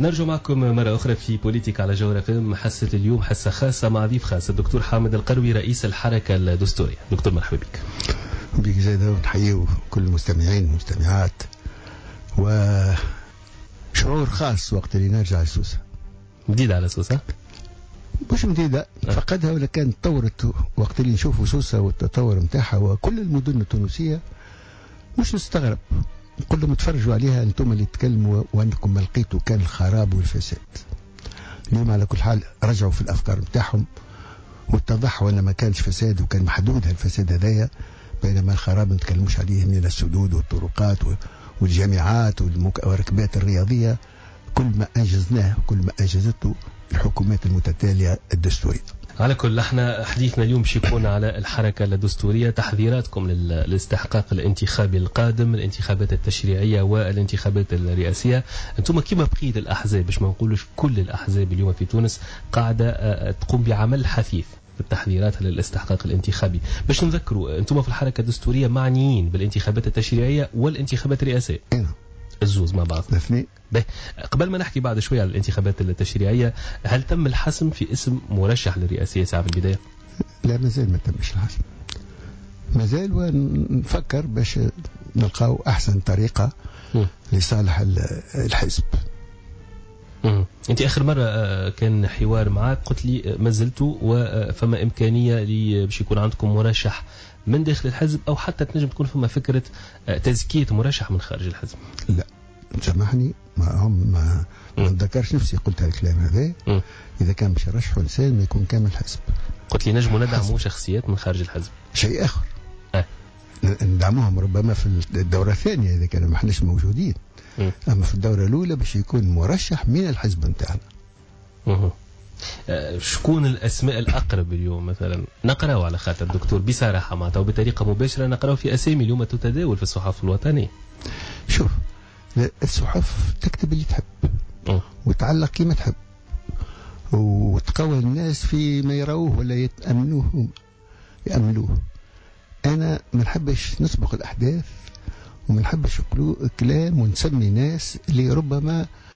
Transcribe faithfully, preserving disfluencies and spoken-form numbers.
نرجع معكم مرة أخرى في بوليتيك على جوهرة فيلم. حصة اليوم حصة خاصة مع ضيف خاص الدكتور حامد القروي رئيس الحركة الدستورية. دكتور مرحبا بك. بك زيادة، ونحيي كل المستمعين والمستمعات، وشعور خاص وقت اللي نرجع لسوسة. جديدة على سوسة؟ مش جديدة، فقدها ولا كانت تطورت. وقت اللي نشوفوا سوسة والتطور متاعها وكل المدن التونسية مش نستغرب، نقول لهم تفرجوا عليها انتم اللي تكلموا وانكم ما لقيتوا كان الخراب والفساد. اليوم على كل حال رجعوا في الافكار متاعهم واتضح وان ما كانش فساد وكان محدود هالفساد هذايا، بينما الخراب ما نتكلموش عليه من السدود والطرقات والجامعات والركبات الرياضية. كل ما انجزناه كل ما انجزته الحكومات المتتالية الدستورية. على كل احنا حديثنا اليوم باش يكون على الحركة الدستورية، تحذيراتكم للاستحقاق الانتخابي القادم، الانتخابات التشريعية والانتخابات الرئاسية. انتم كما بقية الأحزاب، باش ما نقولوش كل الأحزاب اليوم في تونس، قاعدة تقوم بعمل حثيث في التحذيرات للاستحقاق الانتخابي. باش نذكروا انتم في الحركة الدستورية معنيين بالانتخابات التشريعية والانتخابات الرئاسية. الزوز مع بعض. الاثنين. قبل ما نحكي بعد شوية على الانتخابات التشريعية، هل تم الحسم في اسم مرشح للرئاسية ساعة في البداية؟ لا، مازال ما تمش الحسم، مازال، ونفكر باش نلقاو أحسن طريقة م. لصالح الحزب. مم. انت اخر مرة كان حوار معك قلت لي ما زلتوا وفما امكانية لي باش يكون عندكم مرشح من داخل الحزب، او حتى تنجم تكون فما فكرة تزكية مرشح من خارج الحزب. لا سامحني، ما هم ما نتذكرش نفسي قلت هذا الكلام هذا. اذا كان باش يرشحوا انسان ما يكون كامل الحزب. قلت لي نجموا ندعموا شخصيات من خارج الحزب، شيء اخر. أه. ندعموهم ربما في الدورة الثانية اذا كانوا ما احناش موجودين. م. اما في الدورة الاولى باش يكون مرشح من الحزب نتاعنا. أه شكون الاسماء الاقرب اليوم مثلا نقراو على خاطر الدكتور بصراحه معناتها وبطريقه مباشره نقراو في اسامي اليوم تتداول في الصحف الوطنيه؟ شوف، الصحف تكتب اللي تحب م. وتعلق كما تحب وتقوى الناس في ما يروه ولا يتأمنوه يأملوه. أنا ما نحبش نسبق الأحداث وما نحبش كلام ونسمي ناس اللي ربما